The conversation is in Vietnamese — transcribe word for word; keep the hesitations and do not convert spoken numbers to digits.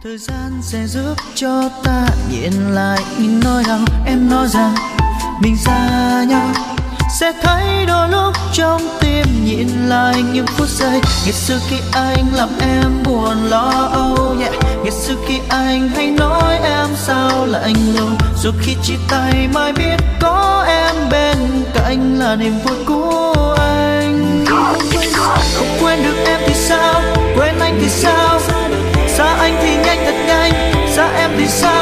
Thời gian sẽ giúp cho ta nhìn lại những nỗi đau. Em nói rằng mình xa nhau sẽ thấy đôi lúc trong tim nhìn lại những phút giây ngày xưa khi anh làm em buồn lo âu, yeah. Ngày xưa khi anh hay nói em sao lạnh lùng, rồi khi chia tay mới biết có em bên cạnh là niềm vui của anh. Không quên được em thì sao, quên anh thì sao, xa anh thì nhanh thật nhanh, xa em thì sao.